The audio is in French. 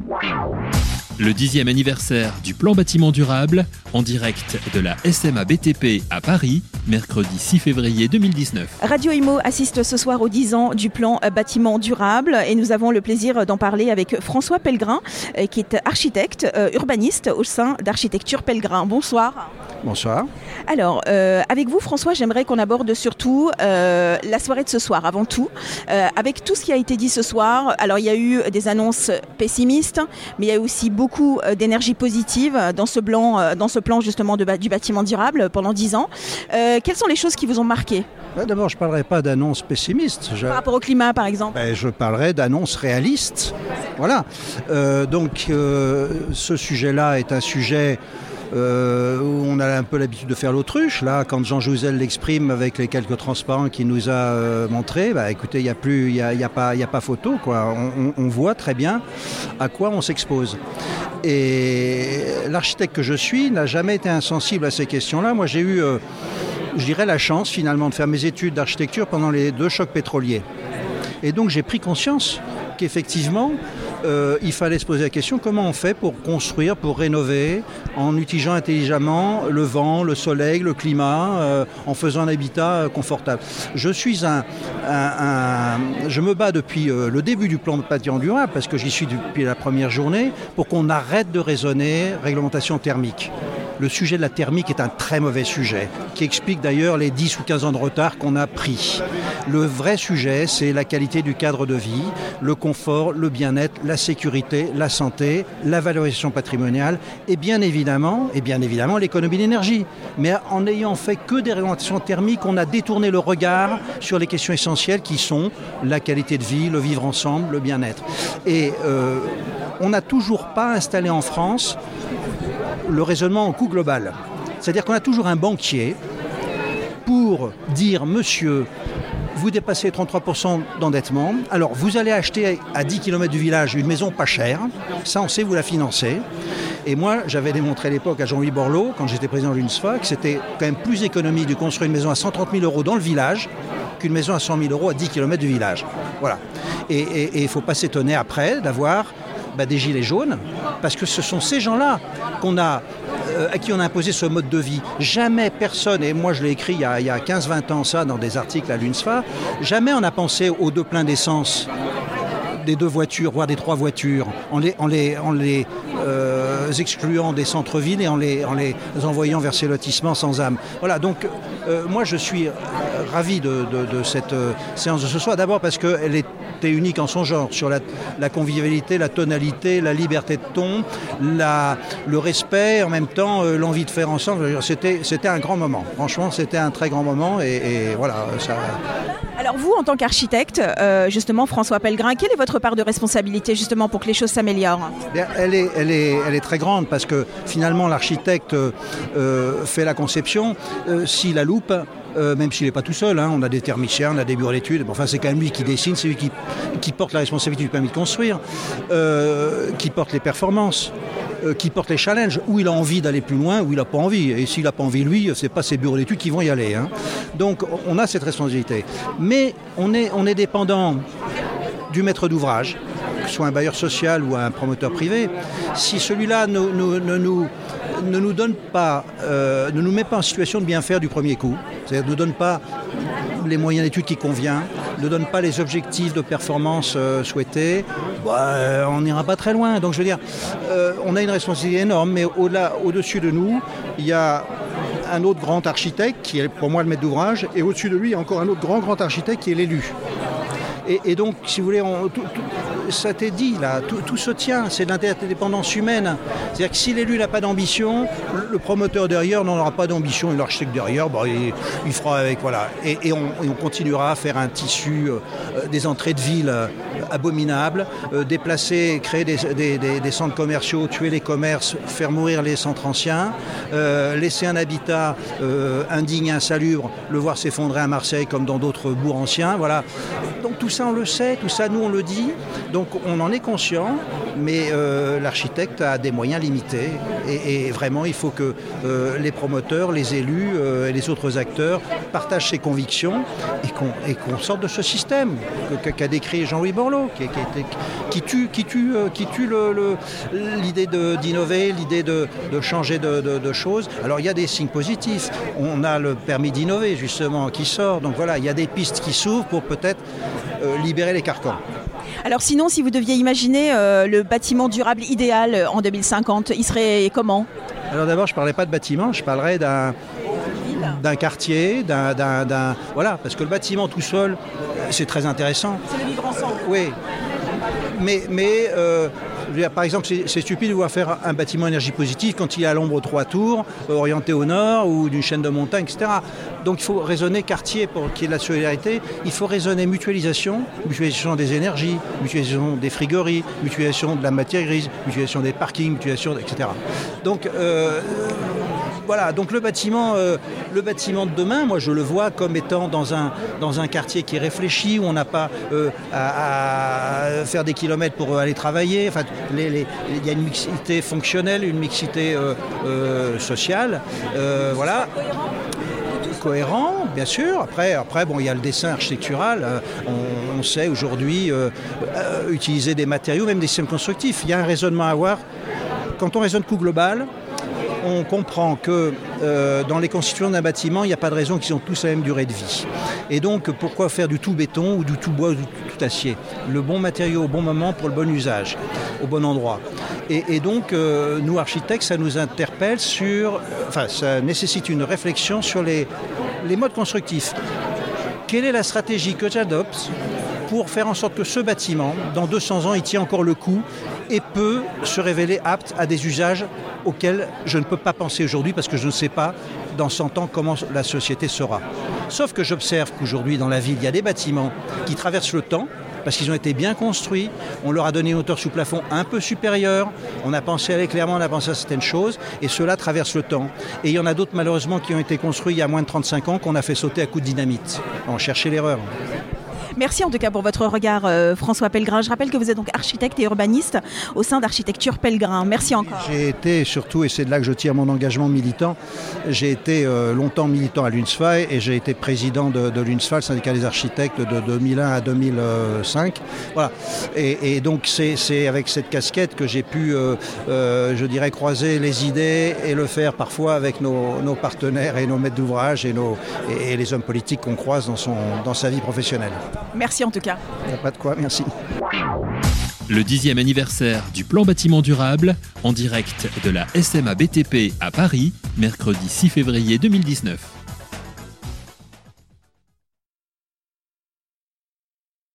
Le 10e anniversaire du plan bâtiment durable, en direct de la SMA BTP à Paris, mercredi 6 février 2019. Radio Imo assiste ce soir aux 10 ans du plan bâtiment durable et nous avons le plaisir d'en parler avec François Pellegrin, qui est architecte, urbaniste au sein d'Architecture Pellegrin. Bonsoir. Bonsoir. Alors, avec vous François, j'aimerais qu'on aborde surtout la soirée de ce soir, avant tout. Avec tout ce qui a été dit ce soir, alors il y a eu des annonces pessimistes, mais il y a eu aussi beaucoup d'énergie positive dans ce plan justement du bâtiment durable pendant 10 ans. Quelles sont les choses qui vous ont marqué ? D'abord, je ne parlerai pas d'annonces pessimistes. Par rapport au climat, par exemple ? Je parlerai d'annonces réalistes. Voilà. Ce sujet-là est un sujet où on a un peu l'habitude de faire l'autruche. Là, quand Jean Jouzel l'exprime avec les quelques transparents qu'il nous a montrés, écoutez, il n'y a pas photo, quoi. On voit très bien à quoi on s'expose. Et l'architecte que je suis n'a jamais été insensible à ces questions-là. Moi, j'ai eu, je dirais, la chance finalement de faire mes études d'architecture pendant les 2 chocs pétroliers. Et donc, j'ai pris conscience qu'effectivement, il fallait se poser la question comment on fait pour construire, pour rénover, en utilisant intelligemment le vent, le soleil, le climat, en faisant un habitat confortable. Je me bats depuis le début du plan de bâtiment durable, parce que j'y suis depuis la première journée, pour qu'on arrête de raisonner réglementation thermique. Le sujet de la thermique est un très mauvais sujet, qui explique d'ailleurs les 10 ou 15 ans de retard qu'on a pris. Le vrai sujet, c'est la qualité du cadre de vie, le confort, le bien-être, la sécurité, la santé, la valorisation patrimoniale et bien évidemment l'économie d'énergie. Mais en n'ayant fait que des réglementations thermiques, on a détourné le regard sur les questions essentielles qui sont la qualité de vie, le vivre ensemble, le bien-être. Et on n'a toujours pas installé en France le raisonnement en coût global. C'est-à-dire qu'on a toujours un banquier pour dire « Monsieur, vous dépassez 33% d'endettement, alors vous allez acheter à 10 km du village une maison pas chère, ça on sait vous la financer ». Et moi, j'avais démontré à l'époque à Jean-Louis Borloo, quand j'étais président de l'UNSFA, que c'était quand même plus économique de construire une maison à 130 000 € dans le village qu'une maison à 100 000 € à 10 km du village. Voilà. Et il ne faut pas s'étonner après d'avoir des gilets jaunes, parce que ce sont ces gens-là à qui on a imposé ce mode de vie. Jamais personne, et moi je l'ai écrit il y a 15-20 ans ça dans des articles à l'UNSFA, jamais on a pensé aux 2 pleins d'essence des 2 voitures, voire des 3 voitures, en les excluant des centres-villes et en les envoyant vers ces lotissements sans âme. Voilà, donc moi je suis ravi de cette séance de ce soir, d'abord parce qu'elle était unique en son genre, sur la convivialité, la tonalité, la liberté de ton, le respect, en même temps l'envie de faire ensemble. C'était un grand moment, franchement c'était un très grand moment et voilà. Ça... Alors vous, en tant qu'architecte, justement François Pellegrin, quelle est votre part de responsabilité justement pour que les choses s'améliorent ? Elle est très grande parce que finalement l'architecte fait la conception. S'il la loupe, même s'il n'est pas tout seul, on a des thermiciens, on a des bureaux d'études, c'est quand même lui qui dessine, c'est lui qui porte la responsabilité du permis de construire, qui porte les performances, qui porte les challenges, où il a envie d'aller plus loin, où il n'a pas envie. Et s'il n'a pas envie, lui, ce n'est pas ses bureaux d'études qui vont y aller. Donc on a cette responsabilité. Mais on est dépendant du maître d'ouvrage, que ce soit un bailleur social ou un promoteur privé. Si celui-là ne nous donne pas, ne nous met pas en situation de bien faire du premier coup, c'est-à-dire ne nous donne pas les moyens d'études qui convient, ne donne pas les objectifs de performance souhaités, on n'ira pas très loin. Donc je veux dire, on a une responsabilité énorme, mais au-dessus de nous, il y a un autre grand architecte qui est pour moi le maître d'ouvrage, et au-dessus de lui, il y a encore un autre grand architecte qui est l'élu. Et donc, si vous voulez, ça t'est dit, là, tout se tient, c'est de l'interdépendance humaine. C'est-à-dire que si l'élu n'a pas d'ambition, le promoteur derrière n'en aura pas d'ambition, et l'architecte derrière, il fera avec, voilà. Et on continuera à faire un tissu, des entrées de ville abominables, déplacer, créer des centres commerciaux, tuer les commerces, faire mourir les centres anciens, laisser un habitat indigne, insalubre, le voir s'effondrer à Marseille comme dans d'autres bourgs anciens, voilà. Donc tout ça, on le sait, tout ça, nous, on le dit. Donc Donc on en est conscient, mais l'architecte a des moyens limités et vraiment il faut que les promoteurs, les élus et les autres acteurs partagent ses convictions et qu'on sorte de ce système qu'a décrit Jean-Louis Borloo, qui tue l'idée d'innover, l'idée de changer de choses. Alors il y a des signes positifs. On a le permis d'innover justement qui sort. Donc voilà, il y a des pistes qui s'ouvrent pour peut-être libérer les carcans. Alors sinon, si vous deviez imaginer le bâtiment durable idéal en 2050, il serait comment ? Alors d'abord, je ne parlerai pas de bâtiment, je parlerai d'un quartier, voilà, parce que le bâtiment tout seul, c'est très intéressant. C'est le vivre ensemble. Oui, mais par exemple, c'est stupide de vouloir faire un bâtiment énergie positive quand il est à l'ombre aux 3 tours, orienté au nord ou d'une chaîne de montagnes, etc. Donc il faut raisonner quartier pour qu'il y ait de la solidarité. Il faut raisonner mutualisation des énergies, mutualisation des frigories, mutualisation de la matière grise, mutualisation des parkings, mutualisation, etc. Donc voilà, donc le bâtiment de demain, moi je le vois comme étant dans un quartier qui est réfléchi, où on n'a pas à faire des kilomètres pour aller travailler. Enfin, il y a une mixité fonctionnelle, une mixité sociale. Voilà. Cohérent, bien sûr. Après, bon, il y a le dessin architectural. On sait aujourd'hui utiliser des matériaux, même des systèmes constructifs. Il y a un raisonnement à avoir. Quand on raisonne coût global, on comprend que dans les constituants d'un bâtiment, il n'y a pas de raison qu'ils ont tous la même durée de vie. Et donc, pourquoi faire du tout béton ou du tout bois ou du tout acier ? Le bon matériau au bon moment pour le bon usage, au bon endroit. Et donc, nous, architectes, ça nous interpelle ça nécessite une réflexion sur les modes constructifs. Quelle est la stratégie que j'adopte pour faire en sorte que ce bâtiment, dans 200 ans, il tient encore le coup et peut se révéler apte à des usages auxquels je ne peux pas penser aujourd'hui parce que je ne sais pas dans 100 ans comment la société sera. Sauf que j'observe qu'aujourd'hui dans la ville, il y a des bâtiments qui traversent le temps parce qu'ils ont été bien construits, on leur a donné une hauteur sous plafond un peu supérieure, on a pensé à l'éclairement, on a pensé à certaines choses, et cela traverse le temps. Et il y en a d'autres malheureusement qui ont été construits il y a moins de 35 ans qu'on a fait sauter à coups de dynamite. On cherchait l'erreur. Merci en tout cas pour votre regard, François Pellegrin. Je rappelle que vous êtes donc architecte et urbaniste au sein d'Architecture Pellegrin. Merci encore. J'ai été surtout, et c'est de là que je tire mon engagement militant, j'ai été longtemps militant à l'UNSFA et j'ai été président de l'UNSFA, le syndicat des architectes, de 2001 à 2005. Voilà. Et donc c'est avec cette casquette que j'ai pu, je dirais, croiser les idées et le faire parfois avec nos partenaires et nos maîtres d'ouvrage et les hommes politiques qu'on croise dans sa vie professionnelle. Merci en tout cas. Il n'y a pas de quoi, merci. Le 10e anniversaire du plan bâtiment durable, en direct de la SMA BTP à Paris, mercredi 6 février 2019.